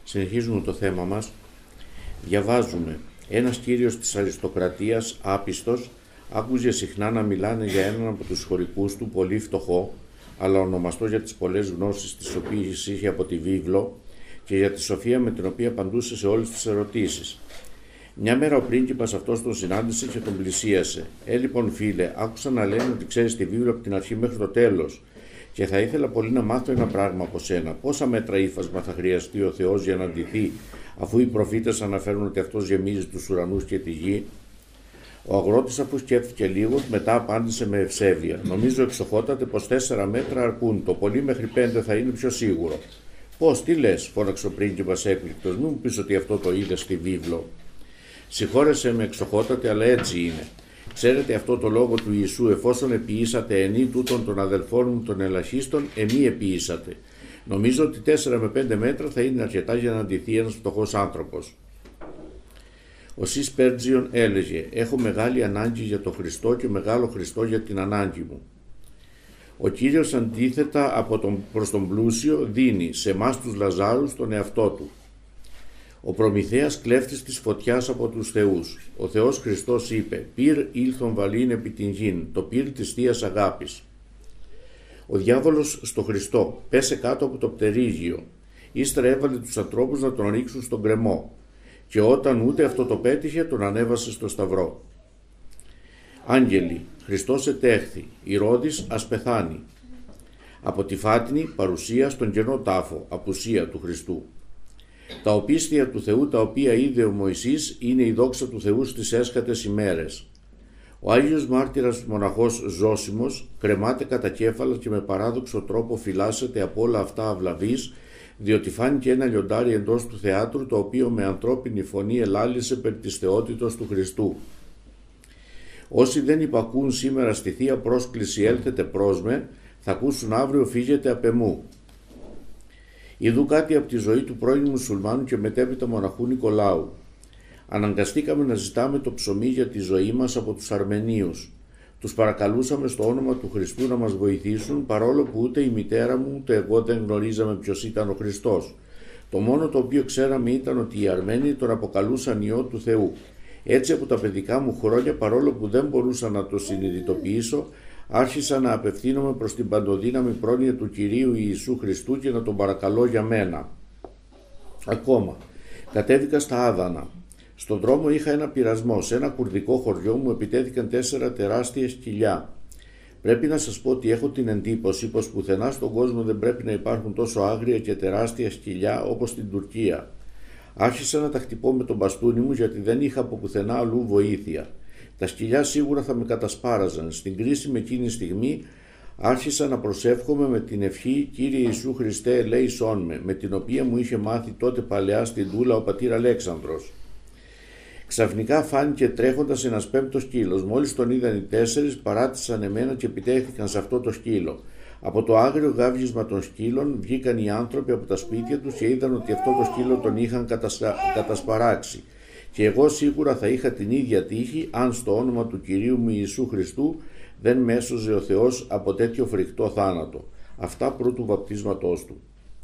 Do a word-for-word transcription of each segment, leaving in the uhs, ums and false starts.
Συνεχίζουμε το θέμα μας. Διαβάζουμε. Ένας κύριος της αριστοκρατίας, άπιστος, άκουζε συχνά να μιλάνε για έναν από τους χωρικούς του, πολύ φτωχό, αλλά ονομαστό για τις πολλές γνώσεις τις οποίες είχε από τη βίβλο και για τη σοφία με την οποία απαντούσε σε όλες τις ερωτήσεις. Μια μέρα ο πρίγκιπας αυτός τον συνάντησε και τον πλησίασε. «Ε, λοιπόν, φίλε, άκουσα να λένε ότι ξέρεις τη βίβλο από την αρχή μέχρι το τέλος και θα ήθελα πολύ να μάθω ένα πράγμα από σένα. Πόσα μέτρα ύφασμα θα χρειαστεί ο Θεός για να ντυθεί, αφού οι προφήτες αναφέρουν ότι αυτός γεμίζει τους ουρανούς και τη γη?» Ο αγρότης, αφού σκέφτηκε λίγο, μετά απάντησε με ευσέβεια. «Νομίζω εξοχότατε πως τέσσερα μέτρα αρκούν. Το πολύ μέχρι πέντε θα είναι πιο σίγουρο». «Πώς, τι λες?» φώναξε ο πρίγκιπας έκπληκτος. «Μην μου πεις ότι αυτό το είδες στη βίβλο». «Συγχώρεσέ με, εξοχότατε, αλλά έτσι είναι. Ξέρετε αυτό το λόγο του Ιησού, εφόσον επιήσατε ενή τούτων των αδελφών μου των ελαχίστων, εμεί επιήσατε. Νομίζω ότι τέσσερα με πέντε μέτρα θα είναι αρκετά για να ντυθεί ένας φτωχός άνθρωπος». Ο Σι Σπέρτζιον έλεγε: «Έχω μεγάλη ανάγκη για τον Χριστό και μεγάλο Χριστό για την ανάγκη μου». Ο Κύριος, αντίθετα από τον, προς τον πλούσιο, δίνει σε εμάς τους Λαζάρους τον εαυτό του. Ο Προμηθέας, κλέφτης της φωτιάς από τους θεούς. Ο Θεός Χριστός είπε: «Πυρ ήλθον βαλήν επί την γην», το πυρ της Θείας Αγάπης. Ο διάβολος στο Χριστό πέσε κάτω από το πτερίγιο. Ύστερα έβαλε τους ανθρώπους να τον ρίξουν στον γκρεμό. Και όταν ούτε αυτό το πέτυχε, τον ανέβασε στο σταυρό. Άγγελοι, Χριστός ετέχθη, Ηρώδης ας πεθάνει. Από τη φάτινη παρουσία στον κενό τάφο, απουσία του Χριστού. Τα οπίστια του Θεού τα οποία είδε ο Μωυσής είναι η δόξα του Θεού στις έσχατες ημέρες. Ο Άγιος Μάρτυρας μοναχός Ζώσιμος κρεμάται κατά κέφαλα και με παράδοξο τρόπο φυλάσσεται από όλα αυτά αυλαβής, διότι φάνηκε ένα λιοντάρι εντός του θεάτρου, το οποίο με ανθρώπινη φωνή ελάλησε περί της θεότητος του Χριστού. Όσοι δεν υπακούν σήμερα στη Θεία Πρόσκληση «Έλθετε προς με», θα ακούσουν αύριο «Φύγετε απ' εμού». Ειδού κάτι από τη ζωή του πρώην μουσουλμάνου και μετέπειτα μοναχού Νικολάου. Αναγκαστήκαμε να ζητάμε το ψωμί για τη ζωή μας από τους Αρμενίους. Τους παρακαλούσαμε στο όνομα του Χριστού να μας βοηθήσουν, παρόλο που ούτε η μητέρα μου ούτε εγώ δεν γνωρίζαμε ποιος ήταν ο Χριστός. Το μόνο το οποίο ξέραμε ήταν ότι οι Αρμένοι τον αποκαλούσαν Υιό του Θεού. Έτσι από τα παιδικά μου χρόνια, παρόλο που δεν μπορούσα να το συνειδητοποιήσω, άρχισα να απευθύνομαι προς την παντοδύναμη πρόνοια του Κυρίου Ιησού Χριστού και να τον παρακαλώ για μένα. Ακόμα, κατέβηκα στα Άδανα. Στον δρόμο είχα ένα πειρασμό. Σε ένα κουρδικό χωριό μου επιτέθηκαν τέσσερα τεράστια σκυλιά. Πρέπει να σας πω ότι έχω την εντύπωση πως πουθενά στον κόσμο δεν πρέπει να υπάρχουν τόσο άγρια και τεράστια σκυλιά όπως στην Τουρκία. Άρχισα να τα χτυπώ με τον μπαστούνι μου γιατί δεν είχα από πουθενά αλλού βοήθεια. Τα σκυλιά σίγουρα θα με κατασπάραζαν. Στην κρίσιμη εκείνη στιγμή άρχισα να προσεύχομαι με την ευχή «Κύριε Ιησού Χριστέ, ελέησόν με», με την οποία μου είχε μάθει τότε παλαιά στην Τούλα ο πατήρ Αλέξανδρος. Ξαφνικά φάνηκε τρέχοντας ένας πέμπτος σκύλος. Μόλις τον είδαν οι τέσσερις, παράτησαν εμένα και επιτέθηκαν σε αυτό το σκύλο. Από το άγριο γάβγισμα των σκύλων βγήκαν οι άνθρωποι από τα σπίτια τους και είδαν ότι αυτό το σκύλο τον είχαν κατασκα... κατασπαράξει. Και εγώ σίγουρα θα είχα την ίδια τύχη αν στο όνομα του Κυρίου μου Ιησού Χριστού δεν με έσωζε ο Θεός από τέτοιο φρικτό θάνατο. Αυτά πρώτου βαπτίσματός του.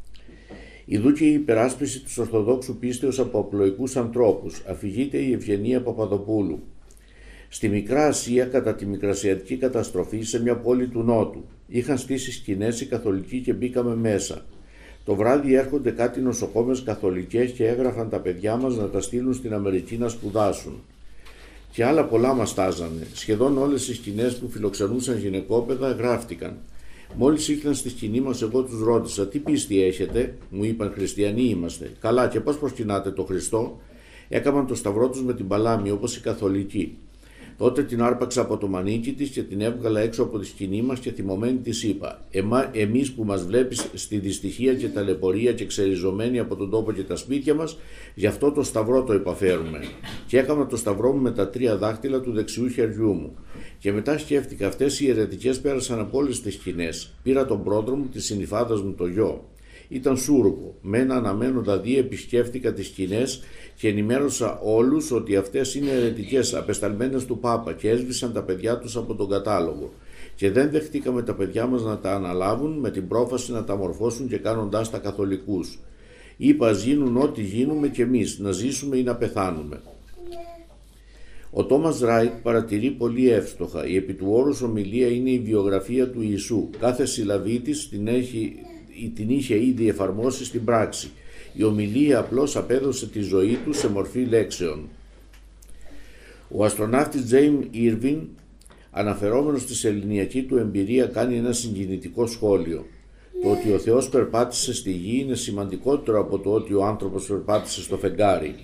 Ιδού και η υπεράσπιση της Ορθοδόξου πίστεως από απλοϊκούς ανθρώπους. Αφηγείται η Ευγενία Παπαδοπούλου. Στη Μικρά Ασία, κατά τη Μικρασιατική καταστροφή, σε μια πόλη του Νότου, είχαν στήσει σκηνές οι καθολικοί και μπήκαμε μέσα. Το βράδυ έρχονται κάτι νοσοκόμες καθολικές και έγραφαν τα παιδιά μας να τα στείλουν στην Αμερική να σπουδάσουν. Και άλλα πολλά μας τάζανε. Σχεδόν όλες οι σκηνές που φιλοξενούσαν γυναικόπαιδα γράφτηκαν. Μόλις ήρθαν στη σκηνή μας, εγώ τους ρώτησα: «Τι πίστη έχετε?» Μου είπαν: «Χριστιανοί είμαστε». «Καλά, και πώς προσκυνάτε το Χριστό?» Έκαναν το σταυρό τους με την παλάμη, όπως οι καθολικοί. Τότε την άρπαξα από το μανίκι της και την έβγαλα έξω από τη σκηνή μας και θυμωμένη της είπα: Εμά, εμείς που μας βλέπεις στη δυστυχία και ταλαιπωρία και ξεριζωμένοι από τον τόπο και τα σπίτια μας, γι' αυτό το σταυρό το επαφέρουμε. Και έκανα το σταυρό μου με τα τρία δάχτυλα του δεξιού χεριού μου. Και μετά σκέφτηκα, αυτές οι αιρετικές πέρασαν από όλες τις σκηνές. Πήρα τον πρόδρομο της συνυφάδας μου το γιο. Ήταν σούρουπο. Με ένα αναμένοντα δι επισκέφτηκα τις σκηνές και ενημέρωσα όλους ότι αυτές είναι αιρετικές, απεσταλμένες του Πάπα, και έσβησαν τα παιδιά τους από τον κατάλογο. Και δεν δεχτήκαμε τα παιδιά μας να τα αναλάβουν με την πρόφαση να τα μορφώσουν και κάνοντάς τα καθολικούς. Είπα ας γίνουν ό,τι γίνουμε κι εμείς, να ζήσουμε ή να πεθάνουμε. Ο Τόμας Ράιτ παρατηρεί πολύ εύστοχα. Η επί του όρους ομιλία είναι η βιογραφία του Ιησού. Κάθε συλλαβή της την, έχει, την είχε ήδη εφαρμόσει στην πράξη. Η ομιλία απλώς απέδωσε τη ζωή του σε μορφή λέξεων. Ο αστροναύτης Τζέιμ Ήρβιν, αναφερόμενος στη σεληνιακή του εμπειρία, κάνει ένα συγκινητικό σχόλιο. Το ότι ο Θεός περπάτησε στη γη είναι σημαντικότερο από το ότι ο άνθρωπος περπάτησε στο φεγγάρι.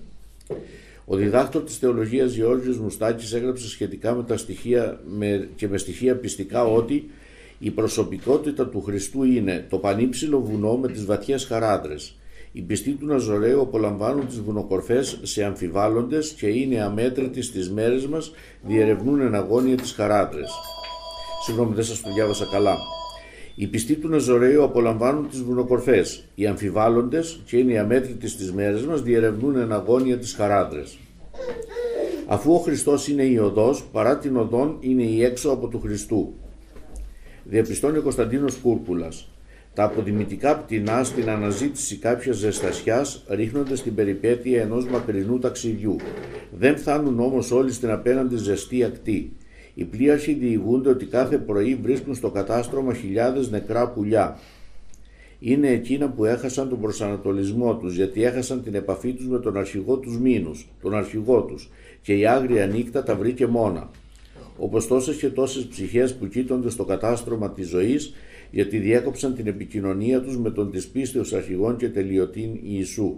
Ο διδάκτορ της θεολογίας Γεώργιος Μουστάκης έγραψε σχετικά με τα στοιχεία με, και με στοιχεία πιστικά ότι η προσωπικότητα του Χριστού είναι το πανύψηλο βουνό με τις βαθιές χαράδρες. Οι πιστοί του Ναζωραίου απολαμβάνουν τις βουνοκορφές σε αμφιβάλλοντες και είναι αμέτρητοι στις μέρες μας, διερευνούν εν αγώνια τις χαράδρες. Συγγνώμη, δεν σας το διάβασα καλά. Οι πιστοί του Ναζωραίου απολαμβάνουν τις βουνοκορφές. Οι αμφιβάλλοντες και είναι οι αμέτρητοι στις μέρες μας, διερευνούν εν αγώνια τις χαράδρες. Αφού ο Χριστός είναι η οδός, παρά την οδόν είναι η έξω από του Χριστού. Διαπιστώνει ο Κωνσταντίνος Κούρκουλας. Τα αποδημητικά πτηνά στην αναζήτηση κάποιας ζεστασιάς ρίχνονται στην περιπέτεια ενός μακρινού ταξιδιού. Δεν φτάνουν όμως όλοι στην απέναντι ζεστή ακτή. Οι πλοίαρχοι διηγούνται ότι κάθε πρωί βρίσκουν στο κατάστρωμα χιλιάδες νεκρά πουλιά. Είναι εκείνα που έχασαν τον προσανατολισμό τους, γιατί έχασαν την επαφή τους με τον αρχηγό τους Μήνους, τον αρχηγό τους, και η άγρια νύχτα τα βρήκε μόνα. Όπως τόσες και τόσες ψυχές που κοίτονται στο κατάστρωμα της ζωής, γιατί διέκοψαν την επικοινωνία τους με τον της πίστεως αρχηγόν και τελειωτήν Ιησού.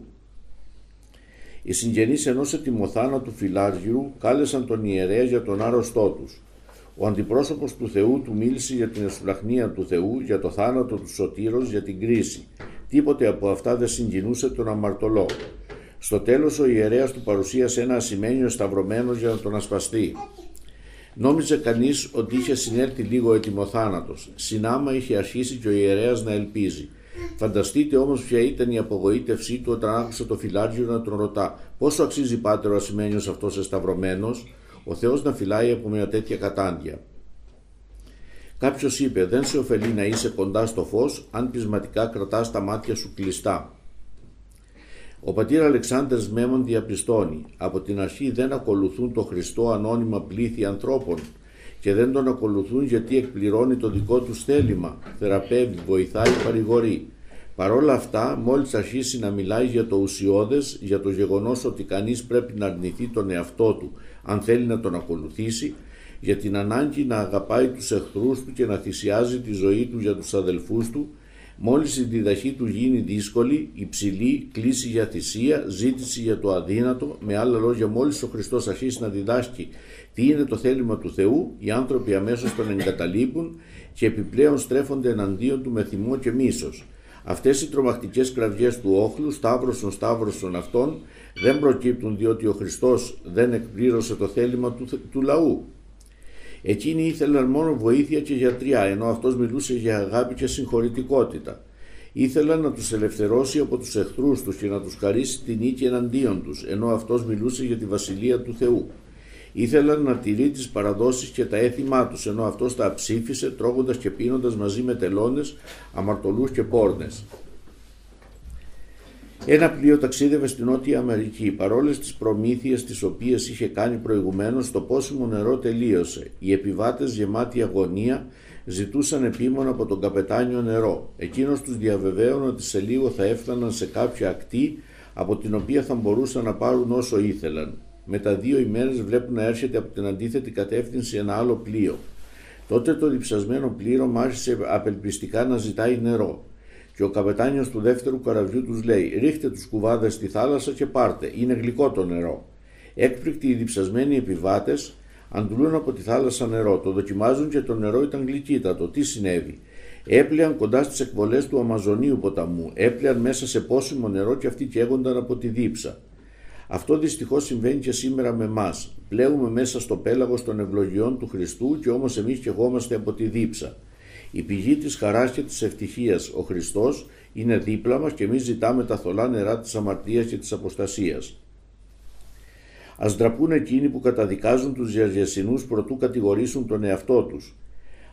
Οι συγγενείς ενός ετοιμοθάνατου φιλάργυρου κάλεσαν τον ιερέα για τον άρρωστό τους. Ο αντιπρόσωπος του Θεού του μίλησε για την εσπλαχνία του Θεού, για το θάνατο του σωτήρος, για την κρίση. Τίποτε από αυτά δεν συγκινούσε τον αμαρτωλό. Στο τέλος ο ιερέας του παρουσίασε ένα ασημένιο σταυρωμένο για να τον ασπαστεί. Νόμιζε κανείς ότι είχε συνέλθει λίγο ετοιμοθάνατος. Συνάμα είχε αρχίσει και ο ιερέας να ελπίζει. Φανταστείτε όμως ποια ήταν η απογοήτευσή του όταν άκουσε το φιλάργυρο να τον ρωτά: «Πόσο αξίζει, πάτερ, ο ασημένιος αυτός εσταυρωμένος?» Ο Θεός να φυλάει από μια τέτοια κατάντια. Κάποιος είπε: «Δεν σε ωφελεί να είσαι κοντά στο φως, αν πεισματικά κρατάς τα μάτια σου κλειστά». Ο πατήρ Αλεξάνδρ Μέμον διαπιστώνει: από την αρχή δεν ακολουθούν το Χριστό ανώνυμα πλήθη ανθρώπων και δεν τον ακολουθούν γιατί εκπληρώνει το δικό του θέλημα, θεραπεύει, βοηθάει, παρηγορεί. Παρόλα αυτά, μόλις αρχίσει να μιλάει για το ουσιώδες, για το γεγονός ότι κανείς πρέπει να αρνηθεί τον εαυτό του αν θέλει να τον ακολουθήσει, για την ανάγκη να αγαπάει τους εχθρούς του και να θυσιάζει τη ζωή του για τους αδελφούς του, μόλις η διδαχή του γίνει δύσκολη, υψηλή, κλίση για θυσία, ζήτηση για το αδύνατο, με άλλα λόγια, μόλις ο Χριστός αρχίσει να διδάσκει τι είναι το θέλημα του Θεού, οι άνθρωποι αμέσως τον εγκαταλείπουν και επιπλέον στρέφονται εναντίον του με θυμό και μίσος. Αυτές οι τρομακτικές κραυγές του όχλου, σταύρωσον, σταύρωσον αυτόν, δεν προκύπτουν διότι ο Χριστός δεν εκπλήρωσε το θέλημα του, του λαού. Εκείνοι ήθελαν μόνο βοήθεια και γιατριά, ενώ αυτός μιλούσε για αγάπη και συγχωρητικότητα. Ήθελαν να τους ελευθερώσει από τους εχθρούς τους και να τους χαρίσει την νίκη εναντίον τους, ενώ αυτός μιλούσε για τη βασιλεία του Θεού. Ήθελαν να τηρεί τις παραδόσεις και τα έθιμά τους, ενώ αυτός τα αψήφισε τρώγοντας και πίνοντας μαζί με τελώνες, αμαρτωλούς και πόρνες. Ένα πλοίο ταξίδευε στην Νότια Αμερική. Παρόλες τις προμήθειες τις οποίες είχε κάνει προηγουμένως, το πόσιμο νερό τελείωσε. Οι επιβάτες, γεμάτοι αγωνία, ζητούσαν επίμονα από τον καπετάνιο νερό. Εκείνος τους διαβεβαίωνε ότι σε λίγο θα έφταναν σε κάποια ακτή από την οποία θα μπορούσαν να πάρουν όσο ήθελαν. Μετά δύο ημέρες βλέπουν να έρχεται από την αντίθετη κατεύθυνση ένα άλλο πλοίο. Τότε το διψασμένο πλήρωμα άρχισε απελπιστικά να ζητάει νερό. Και ο καπετάνιος του δεύτερου καραβιού τους λέει: «Ρίχτε τους κουβάδες στη θάλασσα και πάρτε, είναι γλυκό το νερό». Έκπληκτοι οι διψασμένοι επιβάτες αντλούν από τη θάλασσα νερό, το δοκιμάζουν και το νερό ήταν γλυκύτατο. Τι συνέβη? Έπλεαν κοντά στις εκβολές του Αμαζονίου ποταμού, έπλεαν μέσα σε πόσιμο νερό και αυτοί καίγονταν από τη δίψα. Αυτό δυστυχώς συμβαίνει και σήμερα με εμάς. Πλέουμε μέσα στο πέλαγος των ευλογιών του Χριστού και όμως εμείς καιγόμαστε από τη δίψα. Η πηγή της χαράς και της ευτυχίας, ο Χριστός, είναι δίπλα μας και εμείς ζητάμε τα θολά νερά της αμαρτίας και της αποστασίας. Ας ντραπούν εκείνοι που καταδικάζουν τους διαζεσινούς προτού κατηγορήσουν τον εαυτό τους.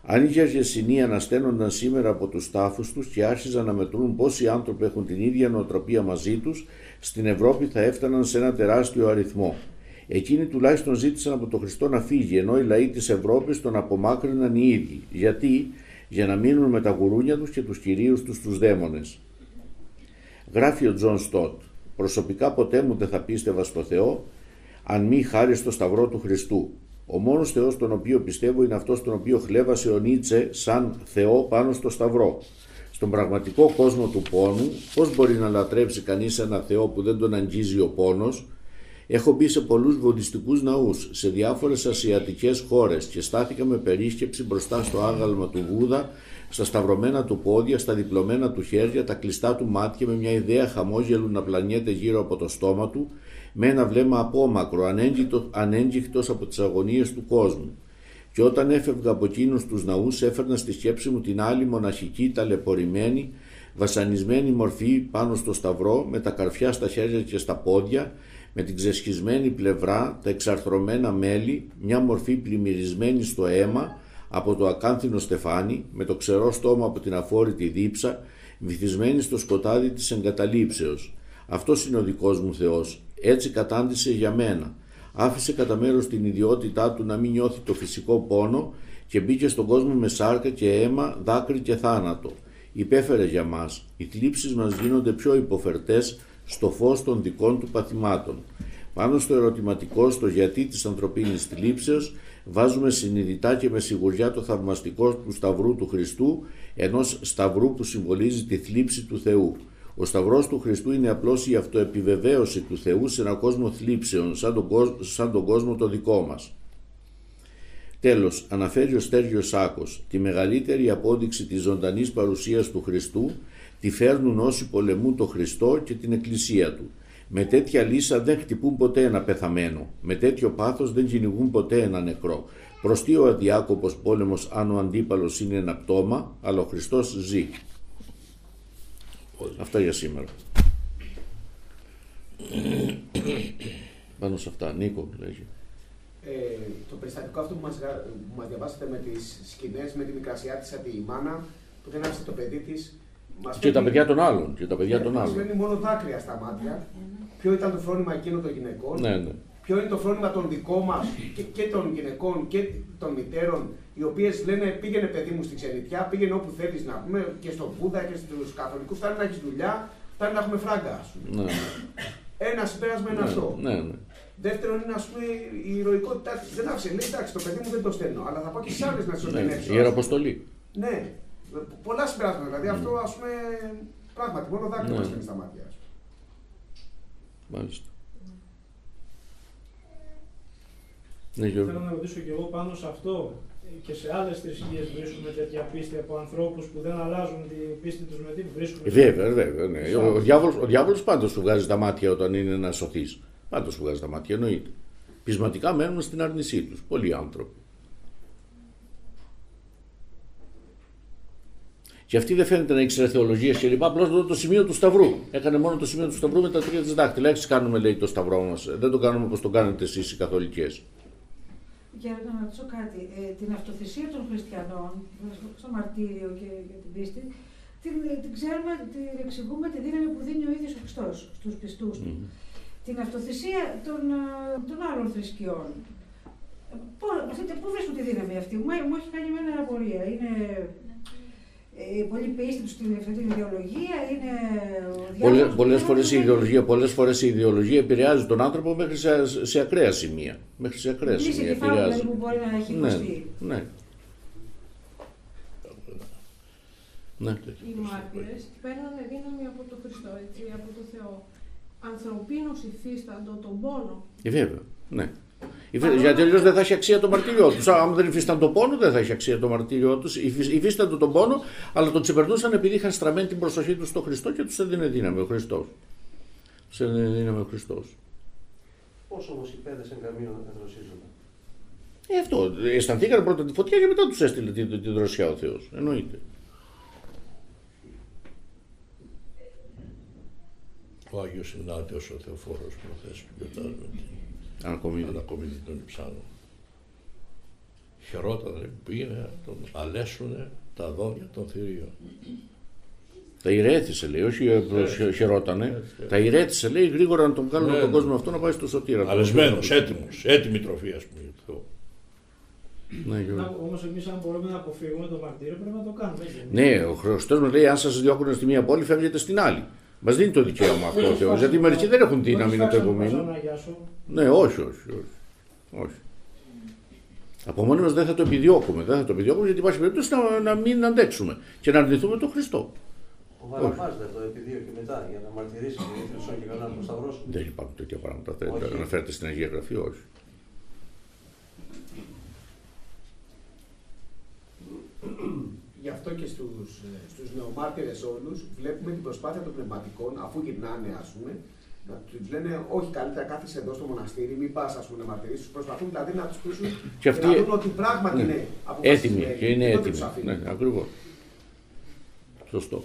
Αν οι Γεργεσινοί ανασταίνονταν σήμερα από τους τάφους τους και άρχιζαν να μετρούν πόσοι άνθρωποι έχουν την ίδια νοοτροπία μαζί τους, στην Ευρώπη θα έφταναν σε ένα τεράστιο αριθμό. Εκείνοι τουλάχιστον ζήτησαν από τον Χριστό να φύγει, ενώ οι λαοί της Ευρώπης τον απομάκρυναν οι ίδιοι. Γιατί? Για να μείνουν με τα γουρούνια τους και τους κυρίους τους τους δαίμονες. Γράφει ο Τζον Στότ: «Προσωπικά ποτέ μου δεν θα πίστευα στο Θεό, αν μη χάρη στο Σταυρό του Χριστού. Ο μόνος Θεός τον οποίο πιστεύω είναι αυτός τον οποίο χλέβασε ο Νίτσε σαν Θεό πάνω στο Σταυρό. Στον πραγματικό κόσμο του πόνου, πώς μπορεί να λατρέψει κανείς ένα Θεό που δεν τον αγγίζει ο πόνος? Έχω μπει σε πολλούς βουδιστικούς ναούς, σε διάφορες ασιατικές χώρες και στάθηκα με περίσκεψη μπροστά στο άγαλμα του Βούδα, στα σταυρωμένα του πόδια, στα διπλωμένα του χέρια, τα κλειστά του μάτια, με μια ιδέα χαμόγελου να πλανιέται γύρω από το στόμα του, με ένα βλέμμα απόμακρο, ανέγγιχτος από τις αγωνίες του κόσμου. Και όταν έφευγα από εκείνους τους ναούς, έφερνα στη σκέψη μου την άλλη μοναχική, ταλαιπωρημένη, βασανισμένη μορφή πάνω στο σταυρό, με τα καρφιά στα χέρια και στα πόδια, με την ξεσχισμένη πλευρά, τα εξαρθρωμένα μέλη, μια μορφή πλημμυρισμένη στο αίμα από το ακάνθινο στεφάνι, με το ξερό στόμα από την αφόρητη δίψα, βυθισμένη στο σκοτάδι της εγκαταλείψεως. Αυτός είναι ο δικός μου Θεός. Έτσι κατάντησε για μένα. Άφησε κατά μέρος την ιδιότητά του να μην νιώθει το φυσικό πόνο και μπήκε στον κόσμο με σάρκα και αίμα, δάκρυ και θάνατο. Υπέφερε για μας. Οι θλίψεις μας γίνονται πιο υποφερτές στο φως των δικών του παθημάτων. Πάνω στο ερωτηματικό, στο γιατί της ανθρωπίνης θλίψεως, βάζουμε συνειδητά και με σιγουριά το θαυμαστικό του Σταυρού του Χριστού, ενός Σταυρού που συμβολίζει τη θλίψη του Θεού. Ο Σταυρός του Χριστού είναι απλώς η αυτοεπιβεβαίωση του Θεού σε έναν κόσμο θλίψεων, σαν τον κόσμο, σαν τον κόσμο το δικό μας. Τέλος, αναφέρει ο Στέργιος Σάκος, τη μεγαλύτερη απόδειξη της ζωντανής παρουσίας του Χριστού τη φέρνουν όσοι πολεμούν το Χριστό και την Εκκλησία του. Με τέτοια λύσα δεν χτυπούν ποτέ ένα πεθαμένο. Με τέτοιο πάθος δεν κυνηγούν ποτέ ένα νεκρό. Προς τι ο αδιάκοπος πόλεμος αν ο αντίπαλος είναι ένα πτώμα, αλλά ο Χριστός ζει. Αυτά για σήμερα. Πάνω σε αυτά, Νίκο λέγει. Ε, το περιστατικό αυτό που μας, που μας διαβάσατε με τις σκηνές, με τη μικρασιάτισσα τη μάνα που δεν άφησε το παιδί της. Μας και φέρνει, τα παιδιά των άλλων. Και τα παιδιά ναι, των μας άλλων. φέρνει μόνο δάκρυα στα μάτια. Ποιο ήταν το φρόνημα εκείνο των γυναικών. Ναι, ναι. Ποιο είναι το φρόνημα των δικών μας και, και των γυναικών και των μητέρων, οι οποίες λένε πήγαινε παιδί μου στη ξενιτιά, πήγαινε όπου θέλεις να πούμε και στον Βούδα και στους καθολικούς, φτάνει να έχεις δουλειά, φτάνει να έχουμε φράγκα. Ναι. Ένα συμπέρασμα είναι ναι, αυτό. Ναι, ναι. Δεύτερον είναι, ας πούμε, η ηρωικότητά της. Δεν άφησε, λέει, εντάξει, το παιδί μου δεν το στέλνω, αλλά θα πάω και στις άλλες να τις οδηγήσω. Η Ιεραποστολή. Ναι, πολλά συμπεράσματα. Δηλαδή αυτό, ας πούμε, πράγματι, μόνο δάκρυα ναι. μας φέρνει στα μάτια. Μάλιστα. Ναι, θέλω να ρωτήσω και εγώ πάνω σε αυτό και σε άλλες θρησκείες βρίσκουμε τέτοια πίστη από ανθρώπους που δεν αλλάζουν την πίστη τους με την βρίσκουμε. Βέβαια, βέβαια. Ναι. Ο, διάβολος, ο διάβολος πάντως σου βγάζει τα μάτια όταν είναι να σωθείς. Πάντως σου βγάζει τα μάτια, εννοείται. Πεισματικά μένουν στην άρνησή τους. Πολλοί άνθρωποι. Και αυτή δεν φαίνεται να ήξερε θεολογία και λοιπά. Απλώς το, το σημείο του Σταυρού. Έκανε μόνο το σημείο του Σταυρού με τα τρία της δάχτυλα. Έτσι κάνουμε, λέει, το Σταυρό μας. Δεν το κάνουμε όπως το κάνετε εσείς οι καθολικές. Για να ρωτήσω κάτι, ε, την αυτοθυσία των χριστιανών, στο μαρτύριο και για την πίστη, την, την ξέρουμε, την εξηγούμε τη δύναμη που δίνει ο ίδιος ο Χριστός στους πιστούς του. Mm. Την αυτοθυσία των, των άλλων θρησκειών. Πού βρίσκουν τη δύναμη αυτή, μου, μου έχει κάνει μια απορία. Είναι ε, πολύ πίστη τους στην αυτή την ιδεολογία, είναι. Πολλές, πολλές, φορές η ιδεολογία, πολλές φορές η ιδεολογία επηρεάζει τον άνθρωπο μέχρι σε, σε ακραία σημεία. Μέχρι σε ακραία σημεία επηρεάζει. Δηλαδή που μπορεί να έχει υποστεί. Ναι, ναι. Ναι. Οι μάρτυρες παίρνανε δύναμη από τον Χριστό, έτσι, από τον Θεό. Ανθρωπίνως υφίσταντο τον πόνο. Ε, βέβαια, ναι. Γιατί αλλιώς δεν θα έχει αξία το μαρτύριό τους. Αν δεν υφίσταν τον πόνο, δεν θα έχει αξία το μαρτύριό τους. Υφίστανται τον πόνο, αλλά τον ξεπερνούσαν επειδή είχαν στραμμένη την προσοχή τους στο Χριστό και τους έδινε δύναμη ο Χριστός. Τους έδινε δύναμη ο Χριστός. Πώς όμως οι πέδες εν καμίων εδροσίζονται. Ε, αυτό. Αισθανθήκαν πρώτα τη φωτιά και μετά τους έστειλε την, την δροσιά ο Θεός. Εννοείται. Ο Άγιος Ινάτιος ο Θεοφόρος προθέσει που γιορτάζουμε την ανακομίδη ανακομίδη των Υψάλων. Χαιρότανε που πήγαινε να τον αλέσουνε τα δόντια των θηρίων. Τα ηρέθησε, λέει, όχι ε, χαιρότανε. Τα ηρέθησε, λέει, γρήγορα να τον κάνουν ναι, τον κόσμο αυτό να πάει στο σωτήρα. Αλεσμένος, έτοιμος, έτοιμη τροφή, ας πούμε. Ναι, όμως εμείς αν μπορούμε να αποφύγουμε το μαρτύριο πρέπει να το κάνουμε. Ναι, ο Χριστός μας λέει: αν σας διώκουν στη μία πόλη, φεύγετε στην άλλη. Μας δίνει το δικαίωμα αυτό ο Θεός. Γιατί μερικοί δεν έχουν δύναμη να το υπομείνουν. Ναι, όχι, όχι, όχι. όχι. Από μόνοι μας δεν θα το επιδιώκουμε. Δεν θα το επιδιώκουμε γιατί υπάρχει περίπτωση να, να μην αντέξουμε και να αρνηθούμε τον Χριστό. Ο Βαραβάς δεν το επιδίωκε μετά για να μαρτυρήσει και οι Χρυσόν και κανέναν προσταυρώσουν. Δεν υπάρχουν τέτοια πράγματα. Αναφέρεται στην Αγία Γραφή, όχι. Γι' αυτό και στους, στους νεομάρτυρες όλους βλέπουμε την προσπάθεια των πνευματικών, αφού γυρνάνε, ας πούμε, να τους λένε όχι, καλύτερα κάθεσαι εδώ στο μοναστήρι, μην πας, ας πούμε, να μαρτυρήσεις. Προσπαθούν δηλαδή να τους πείσουν και, και να δουν ότι πράγματι ναι, είναι έτοιμοι και είναι έτοιμοι. Ναι, ακριβώς. Σωστό.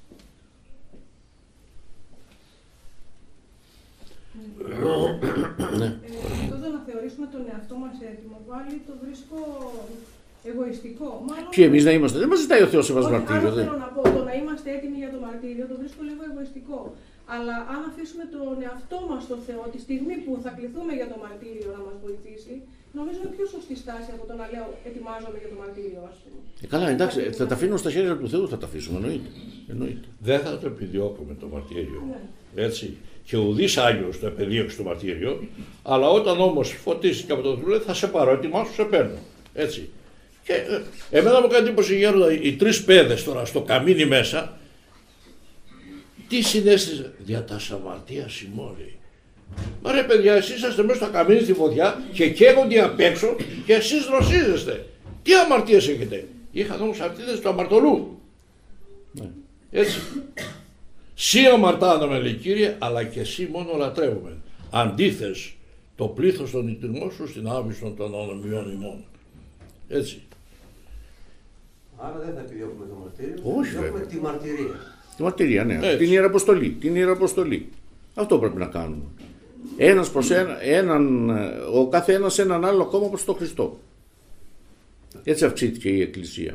Ναι. Ε, τότε να θεωρήσουμε τον εαυτό μας έτοιμο, πάλι το βρίσκω εγωιστικό. Μάλλον... Ποιοι εμείς να είμαστε, δεν μας ζητάει ο Θεός σε μας μαρτύριο. Δεν θέλω να πω, το να είμαστε έτοιμοι για το μαρτύριο το βρίσκω λίγο εγωιστικό. Αλλά αν αφήσουμε τον εαυτό μας στο Θεό τη στιγμή που θα κληθούμε για το μαρτύριο να μας βοηθήσει, νομίζω είναι πιο σωστή στάση από το να λέω ετοιμάζομαι για το μαρτύριο, ας πούμε. Ε, καλά, εντάξει, θα τα αφήνω στα χέρια του Θεού, θα τα αφήσουμε, εννοείται. εννοείται. Δεν θα το επιδιώκουμε το μαρτύριο. Ναι. Έτσι. Και ουδής Άγιος το επεδίωξε το μαρτύριο, αλλά όταν όμως φωτίστηκε από το Θεό, θα σε πάρω, ετοιμάσου, σε παίρνω. Έτσι. Και ε, εμένα μου κάνει εντύπωση γέροντα, οι τρεις παιδες τώρα στο καμίνι μέσα, τι συνέστησε, δια τα αμαρτία ημών, λέει. Μα ρε παιδιά, εσείς είσαστε μέσα στο καμίνι στη φωτιά και καίγονται απ' έξω και εσείς δροσίζεστε. Τι αμαρτίες έχετε? Είχαν όμως αμαρτίες του αμαρτωλού. Ναι. Έτσι. Σύ αμαρτάνομαι, λέει, Κύριε, αλλά και εσύ μόνο λατρεύουμε. Αντίθες το πλήθος των ιτριμών σου στην άβυσον των ανομιών ημών. Έτσι. Άρα δεν θα επιδιώκουμε το μαρτύριο, όχι, θα επιδιώκουμε τη μαρτυρία. Τη μαρτυρία, ναι. Έτσι. Την Ιεραποστολή. Την Ιεραποστολή. Αυτό πρέπει να κάνουμε. Ένας προς ένα, έναν, ο καθένας έναν άλλο ακόμα προς τον Χριστό. Έτσι αυξήθηκε η Εκκλησία.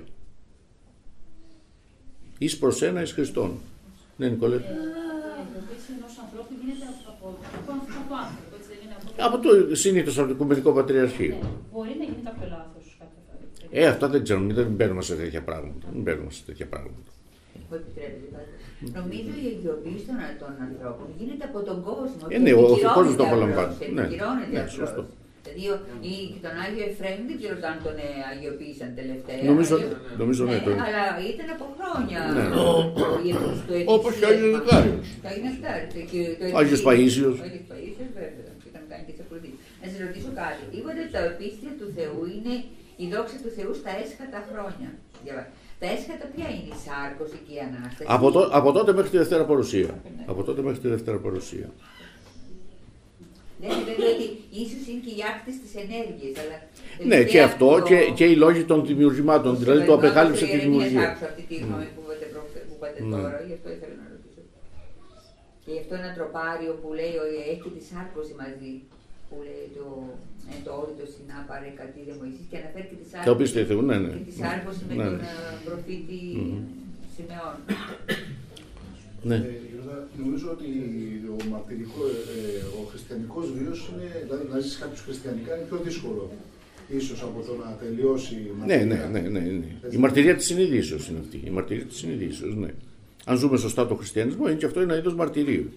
Εις προς ένα, εις Χριστόν. Ναι, Νικολέτη. Η ειδοποίηση ενός ανθρώπου γίνεται από το άνθρωπο, έτσι δεν είναι από το... Από το συνήθως από το Οικουμενικό Πατριαρχείο. Ναι, μπορεί να γίνει κάποιο λάθος κάποια φορά. Ε, αυτά δεν ξέρουμε, δεν μπαίνουμε σε τέτοια πράγματα. Δεν μπαίνουμε σε τέτοια πράγματα. Μου επιτρέπετε πάντα. Νομίζω η ειδοποίηση των, των ανθρώπων γίνεται από τον κόσμο. Ε, ναι, ο κόσμος το απολαμβάνει. Ναι, ναι, σωστό. Δηλαδή, ή και τον Άγιο Εφραίμ δεν ξέρω αν τον ε, αγιοποίησαν τελευταία. Νομίζω, νομίζω ναι, ναι, το... αλλά ήταν από χρόνια. Ναι. Όπως και ο Άγιος Νεκτάριος. Το Άγιος Νεκτάριος. Ο Άγιος Παΐσιος. Ο Άγιος Παΐσιος, βέβαια. Και ήταν κάνει και τις ακολουθίες. Να σας ρωτήσω κάτι. Είπατε ότι τα επίστια του Θεού είναι η δόξα του Θεού στα έσχατα χρόνια. Τα έσχατα ποια είναι, η σάρκωση και η Ανάσταση? Από, το, από τότε μέχρι τη Δευτέρα Παρουσία. Ναι. Από τότε μέχρι τη Δευτέρα Παρουσία. Ναι, βέβαια ότι ίσως είναι και οι άκτες της ενέργειας, αλλά... Ναι, και αυτό το... και, και οι λόγοι των δημιουργημάτων, το δηλαδή το απεκάλυψε τη δημιουργία. Δεν άκουσα αυτή τη γνώμη που είπατε ναι. τώρα, γι' αυτό ήθελα να ρωτήσω. Και γι' αυτό ένα τροπάριο που λέει ότι έχει τη σάρκωση μαζί, που λέει το, ε, το όριτο συνά παρέ κατήρια Μωυσής και αναφέρει και τη σάρκωση, ναι, ναι. και τη σάρκωση με ναι. τον προφήτη mm-hmm. Σιμεών. Ναι. Ε, νομίζω ότι ο, μαρτυρικό, ε, ο χριστιανικός βίος είναι, δηλαδή να ζήσει κάποιος χριστιανικά είναι πιο δύσκολο ίσως από το να τελειώσει η μαρτυρία. Ναι, ναι, ναι, ναι, ναι. Η μαρτυρία της συνειδήσεως είναι αυτή. Η μαρτυρία της συνειδήσεως, ναι. Αν ζούμε σωστά το χριστιανισμό, είναι και αυτό ένα είδος μαρτυρίου.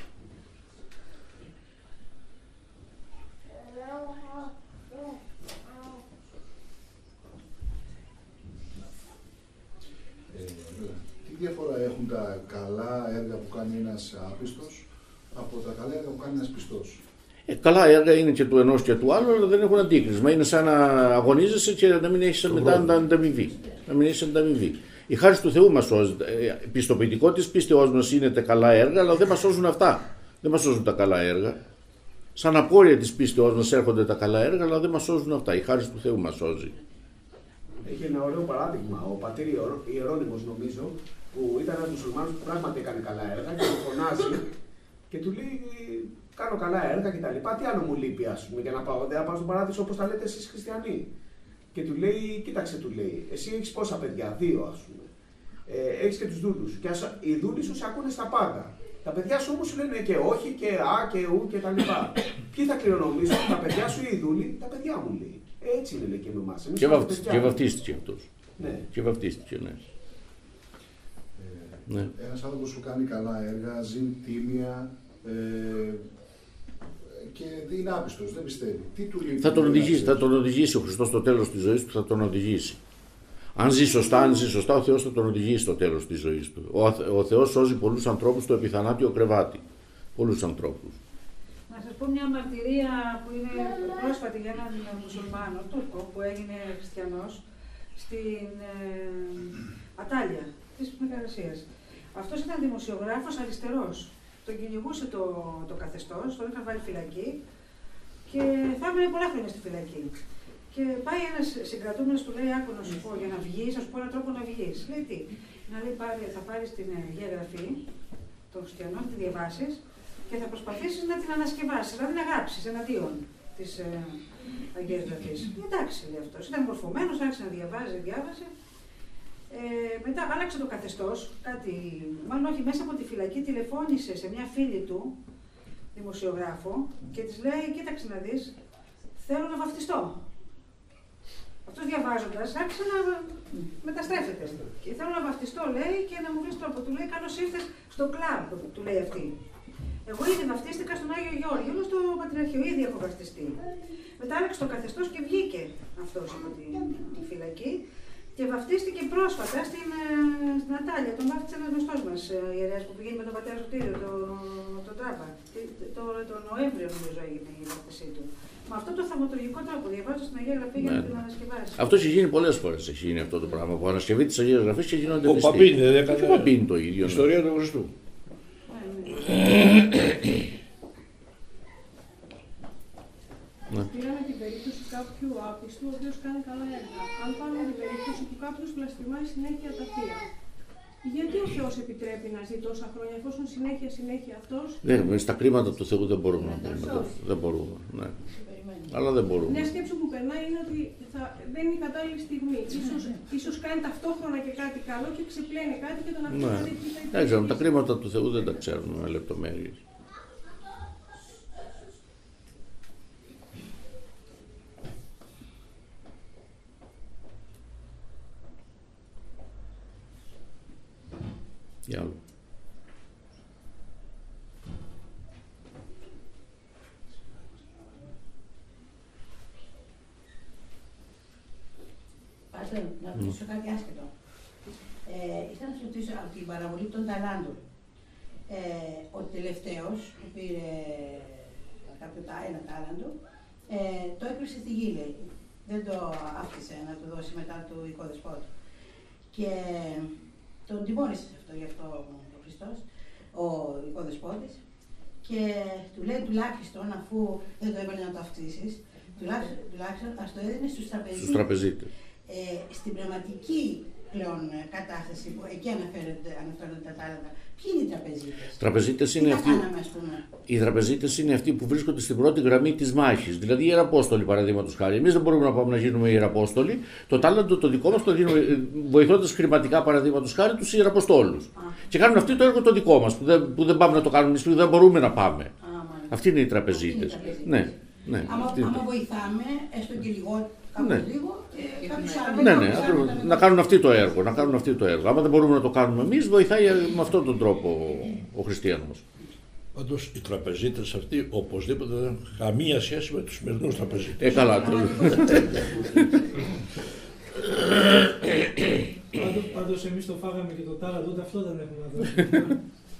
Τι διαφορά έχουν τα καλά έργα που κάνει ένας άπιστος από τα καλά έργα που κάνει ένας πιστός? Ε, καλά έργα είναι και του ενός και του άλλου, αλλά δεν έχουν αντίκρισμα. Είναι σαν να αγωνίζεσαι και να μην έχεις μετά ανταμοιβή. Να μην έχεις ανταμοιβή. Η χάρις του Θεού μας σώζει. Ε, πιστοποιητικό της πίστεώς μας είναι τα καλά έργα, αλλά δεν μας σώζουν αυτά. Δεν μας σώζουν τα καλά έργα. Σαν απόρρια της πίστεώς μας έρχονται τα καλά έργα, αλλά δεν μας σώζουν αυτά. Η χάρις του Θεού μας σώζει. Έχει ένα ωραίο παράδειγμα. Ο πατήρ Ιερώνυμος, νομίζω, που ήταν ένας μουσουλμάνος που πράγματι έκανε καλά έργα και του φωνάζει και του λέει: κάνω καλά έργα κτλ. Τι άλλο μου λείπει, ας πούμε, για να πάω, δεν θα πάω στον παράδεισο όπως τα λέτε εσείς χριστιανοί? Και του λέει, κοίταξε, του λέει, εσύ έχεις πόσα παιδιά, δύο ας πούμε. Ε, έχεις και τους δούλους σου. Και ας, οι δούλοι σου σε ακούνε στα πάντα. Τα παιδιά σου όμως σου λένε και όχι και α και ου και τα λοιπά. Ποιοι θα κληρονομήσουν, τα παιδιά σου ή οι δούλοι, τα παιδιά μου λέει. Έτσι είναι λέει και με εμάς. Και, βαφ, και βαφτίστηκε αυτός. Ναι. Και βαφτίστηκε, ναι. Ε, ναι. Ένας άνθρωπος που κάνει καλά έργα, ζει τίμια ε, και είναι άπιστος, δεν πιστεύει. Τι του λέει, θα, τον οδηγήσει, θα τον οδηγήσει ο Χριστός στο τέλος της ζωής του, θα τον οδηγήσει. Αν ζει σωστά, αν ζει σωστά, ο Θεός θα τον οδηγήσει στο τέλος της ζωής του. Ο, ο Θεός σώζει πολλούς ανθρώπους στο επιθανάτιο κρεβάτι. Πολλούς ανθρώπους. Να σας πω μια μαρτυρία που είναι πρόσφατη για έναν μουσουλμάνο, Τούρκο, που έγινε χριστιανός στην ε, Ατάλια της Μεγαρασίας. Αυτός ήταν δημοσιογράφος αριστερός. Τον κυνηγούσε το, το καθεστώς, τον είχαν βάλει φυλακή και θα έμεινε πολλά χρόνια στη φυλακή. Και πάει ένας συγκρατούμενος, του λέει: άκου να σου πω, για να βγεις, να σου πω έναν τρόπο να βγεις. Λέει τι, να λέει: πάρει, θα πάρεις την Αγία Γραφή των χριστιανών, τη διαβάσεις και θα προσπαθήσεις να την ανασκευάσεις, δηλαδή να γράψεις εναντίον της ε, Αγίας Γραφής. Εντάξει, λέει αυτός. Ήταν μορφωμένος, άρχισε να διαβάζει, διάβασε. Ε, μετά άλλαξε το καθεστώς, κάτι, μάλλον όχι, μέσα από τη φυλακή τηλεφώνησε σε μια φίλη του, δημοσιογράφο, και της λέει: κοίταξε να δεις, θέλω να βαφτιστώ. Αυτός διαβάζοντας άρχισε να μεταστρέφεται. Και θέλω να βαφτιστώ, λέει, και να μου βρεις τρόπο. Του λέει: καλώς ήρθες στο κλαμπ, του λέει αυτή. Εγώ ήδη βαφτίστηκα στον Άγιο Γεώργιο, όλο στο Πατριαρχείο, ήδη έχω βαφτιστεί. Μετά άλλαξε το καθεστώς και βγήκε αυτός από τη, τη φυλακή και βαφτίστηκε πρόσφατα στην, στην Ατάλια. Τον βάφτισε ένας γνωστός μας ιερέας που πηγαίνει με τον πατέρα Σωτήριο, τον το Τράπα. Το, το, το Νοέμβριο νομίζω έγινε η βάφτισή του. Με αυτό το θαυματουργικό τρόπο, διαβάζω στην Αγία Γραφή για να την ανασκευάσει. Αυτό έχει γίνει πολλές φορές. Έχει γίνει αυτό το πράγμα. Που ανασκευή της Αγίας Γραφής και γίνονται πιστοί. Ο Παπίνη δεν έκανε. Ο Παπίνη το ίδιο. Η ιστορία του Χριστού. Ναι. Πήραμε την περίπτωση κάποιου άπιστου, ο οποίος κάνει καλά έργα. Αν πάρουμε την περίπτωση που κάποιος βλαστημάει συνέχεια τα θεία, γιατί ο Θεός επιτρέπει να ζει τόσα χρόνια, εφόσον συνέχεια συνέχεια αυτός. Ναι, στα κρίματα του Θεού δεν μπορούμε να πούμε. Δεν μπορούμε. Ναι. Αλλά δεν μπορούμε. Μια σκέψη που περνάει είναι ότι θα, δεν είναι η κατάλληλη στιγμή. Ίσως, ίσως κάνει ταυτόχρονα και κάτι καλό και ξεπλένει κάτι και τον αφήνει να δει τι θα δεν ξέρουμε. Τα κρίματα του Θεού δεν τα ξέρουμε με λεπτομέρειες. Για άλλο. Πάτε να ρωτήσω κάτι άσχετο. Ε, ήθελα να σα ρωτήσω από την παραβολή των ταλάντων. Ε, ο τελευταίος που πήρε κάποιο ένα τάλαντο, ε, το έκρυψε στη γη, λέει. Δεν το άφησε να το δώσει μετά του οικοδεσπότη. Και τον τιμώρησε αυτό, γι' αυτό ο Χριστός, ο οικοδεσπότης, και του λέει τουλάχιστον, αφού δεν το έβαλε να το αυξήσεις, τουλάχιστον, τουλάχιστον ας το έδινε στους τραπεζίτες. Στους τραπεζίτες. Ε, στην πραγματική πλέον κατάσταση που εκεί αναφέρονται, αναφέρονται τα τάλαντα, ποιοι είναι οι τραπεζίτες. Τραπεζίτες είναι αυτοί, κάναμε, ας πούμε. Οι τραπεζίτες είναι αυτοί που βρίσκονται στην πρώτη γραμμή της μάχης. Δηλαδή οι ιεραπόστολοι, παραδείγματος χάρη. Εμείς δεν μπορούμε να πάμε να γίνουμε ιεραπόστολοι. Το τάλαντο το δικό μας το δίνουμε βοηθώντας χρηματικά, παραδείγματος χάρη, τους ιεραποστόλους. Και κάνουν αυτοί το έργο το δικό μας, που δεν, που δεν πάμε να το κάνουμε εμείς, που δεν μπορούμε να πάμε. Α, αυτοί είναι οι τραπεζίτες. Ναι, ναι, άμα, άμα βοηθάμε, έστω και λιγότερο. Ναι. Ναι, ναι, να κάνουν αυτοί το έργο, να κάνουν αυτοί το έργο. Άμα δεν μπορούμε να το κάνουμε εμείς, βοηθάει με αυτόν τον τρόπο ο χριστιανός. Πάντως οι τραπεζίτες αυτοί οπωσδήποτε δεν έχουν καμία σχέση με τους σημερινούς τραπεζίτες. Ε, καλά. Πάντως εμείς το φάγαμε και το τάλαντο, ούτε αυτό δεν έχουμε να δώσουμε.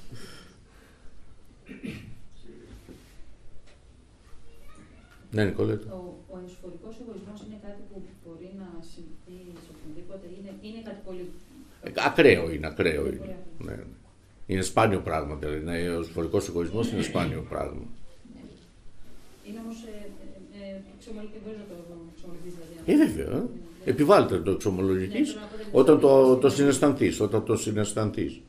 Ναι, Νικολέτα. Ο, ο ενσωφορικός εγωισμός είναι κάτι που μπορεί να συμβεί σε οποιονδήποτε, είναι, είναι κάτι πολύ... Ε, ακραίο είναι, ακραίο είναι. Ναι. Είναι σπάνιο πράγμα, δηλαδή. Ο ενσωφορικός εγωισμός είναι σπάνιο πράγμα. Ναι. Είναι όμως ε, ε, ε, εξομολογητή, μπορείς να το εξομολογηθείς δηλαδή. Ε, βέβαια. Επιβάλλεται το εξομολογηθείς όταν το, το συναισθανθείς, όταν το συναισθανθείς.